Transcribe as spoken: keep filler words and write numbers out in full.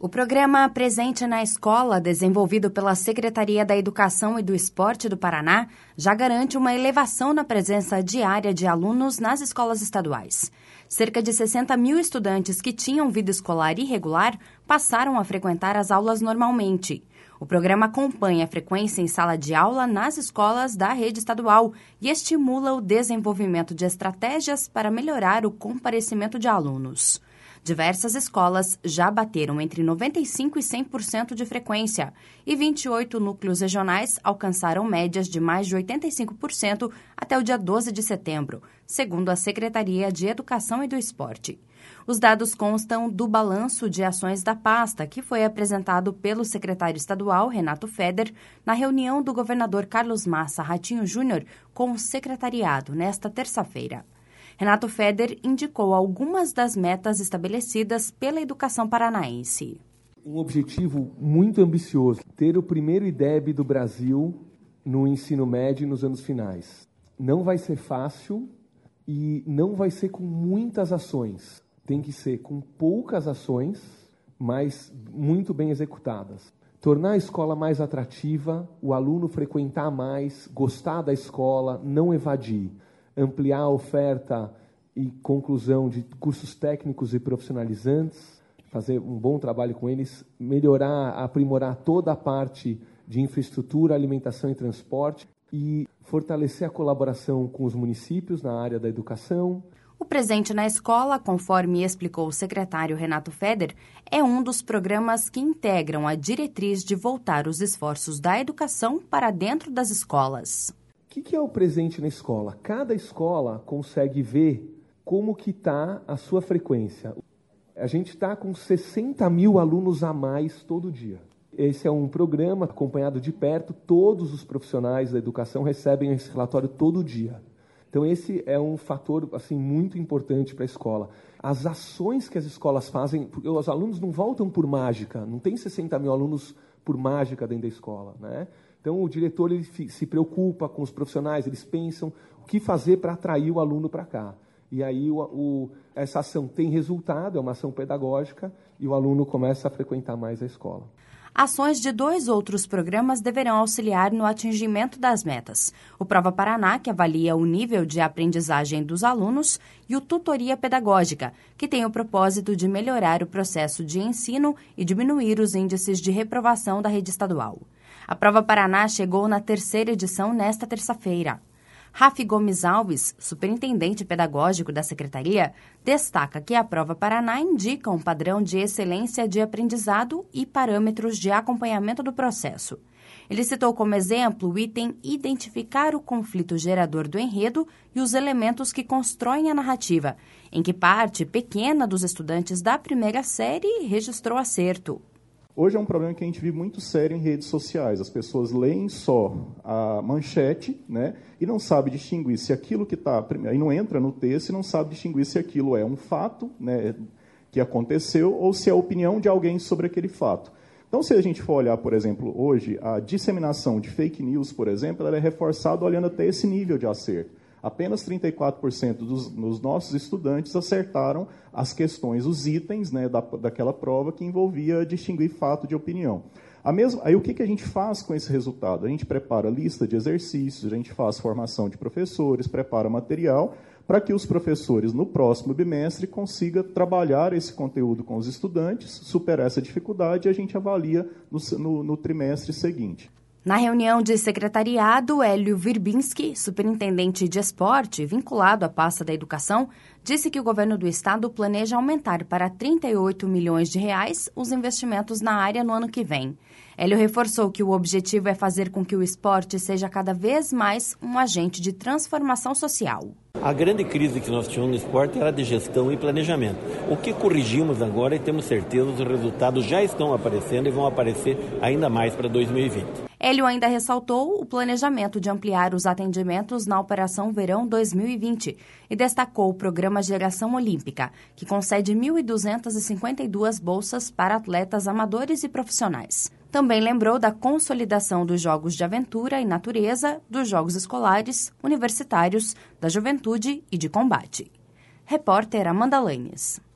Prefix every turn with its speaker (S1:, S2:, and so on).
S1: O programa Presente na Escola, desenvolvido pela Secretaria da Educação e do Esporte do Paraná, já garante uma elevação na presença diária de alunos nas escolas estaduais. Cerca de sessenta mil estudantes que tinham vida escolar irregular passaram a frequentar as aulas normalmente. O programa acompanha a frequência em sala de aula nas escolas da rede estadual e estimula o desenvolvimento de estratégias para melhorar o comparecimento de alunos. Diversas escolas já bateram entre noventa e cinco por cento e cem por cento de frequência e vinte e oito núcleos regionais alcançaram médias de mais de oitenta e cinco por cento até o dia doze de setembro, segundo a Secretaria de Educação e do Esporte. Os dados constam do balanço de ações da pasta, que foi apresentado pelo secretário estadual, Renato Feder, na reunião do governador Carlos Massa Ratinho Júnior com o secretariado nesta terça-feira. Renato Feder indicou algumas das metas estabelecidas pela educação paranaense.
S2: Um objetivo muito ambicioso, ter o primeiro I D E B do Brasil no ensino médio nos anos finais. Não vai ser fácil e não vai ser com muitas ações. Tem que ser com poucas ações, mas muito bem executadas. Tornar a escola mais atrativa, o aluno frequentar mais, gostar da escola, não evadir. Ampliar a oferta e conclusão de cursos técnicos e profissionalizantes, fazer um bom trabalho com eles, melhorar, aprimorar toda a parte de infraestrutura, alimentação e transporte e fortalecer a colaboração com os municípios na área da educação.
S1: O Presente na Escola, conforme explicou o secretário Renato Feder, é um dos programas que integram a diretriz de voltar os esforços da educação para dentro das escolas.
S2: O que é o Presente na Escola? Cada escola consegue ver como que está a sua frequência. A gente está com sessenta mil alunos a mais todo dia. Esse é um programa acompanhado de perto, todos os profissionais da educação recebem esse relatório todo dia. Então esse é um fator assim, muito importante para a escola. As ações que as escolas fazem, porque os alunos não voltam por mágica, não tem sessenta mil alunos por mágica dentro da escola, né? Então, o diretor ele se preocupa com os profissionais, eles pensam o que fazer para atrair o aluno para cá. E aí, o, o, essa ação tem resultado, é uma ação pedagógica, e o aluno começa a frequentar mais a escola.
S1: Ações de dois outros programas deverão auxiliar no atingimento das metas. O Prova Paraná, que avalia o nível de aprendizagem dos alunos, e o Tutoria Pedagógica, que tem o propósito de melhorar o processo de ensino e diminuir os índices de reprovação da rede estadual. A Prova Paraná chegou na terceira edição nesta terça-feira. Rafi Gomes Alves, superintendente pedagógico da Secretaria, destaca que a Prova Paraná indica um padrão de excelência de aprendizado e parâmetros de acompanhamento do processo. Ele citou como exemplo o item Identificar o conflito gerador do enredo e os elementos que constroem a narrativa, em que parte pequena dos estudantes da primeira série registrou acerto.
S3: Hoje é um problema que a gente vive muito sério em redes sociais. As pessoas leem só a manchete, né, e não sabem distinguir se aquilo que está... Aí não entra no texto e não sabe distinguir se aquilo é um fato, né, que aconteceu ou se é a opinião de alguém sobre aquele fato. Então, se a gente for olhar, por exemplo, hoje, a disseminação de fake news, por exemplo, ela é reforçada olhando até esse nível de acerto. Apenas trinta e quatro por cento dos, dos nossos estudantes acertaram as questões, os itens, né, da, daquela prova que envolvia distinguir fato de opinião. A mesma, aí o que, que a gente faz com esse resultado? A gente prepara lista de exercícios, a gente faz formação de professores, prepara material para que os professores, no próximo bimestre, consigam trabalhar esse conteúdo com os estudantes, superar essa dificuldade e a gente avalia no, no, no trimestre seguinte.
S1: Na reunião de secretariado, Hélio Virbinski, superintendente de esporte vinculado à pasta da educação, disse que o governo do estado planeja aumentar para trinta e oito milhões de reais os investimentos na área no ano que vem. Hélio reforçou que o objetivo é fazer com que o esporte seja cada vez mais um agente de transformação social.
S4: A grande crise que nós tínhamos no esporte era de gestão e planejamento. O que corrigimos agora e temos certeza que os resultados já estão aparecendo e vão aparecer ainda mais para dois mil e vinte.
S1: Hélio ainda ressaltou o planejamento de ampliar os atendimentos na Operação Verão dois mil e vinte e destacou o programa Geração Olímpica, que concede mil duzentas e cinquenta e duas bolsas para atletas amadores e profissionais. Também lembrou da consolidação dos Jogos de Aventura e Natureza, dos Jogos Escolares, Universitários, da Juventude e de Combate. Repórter Amanda Lanes.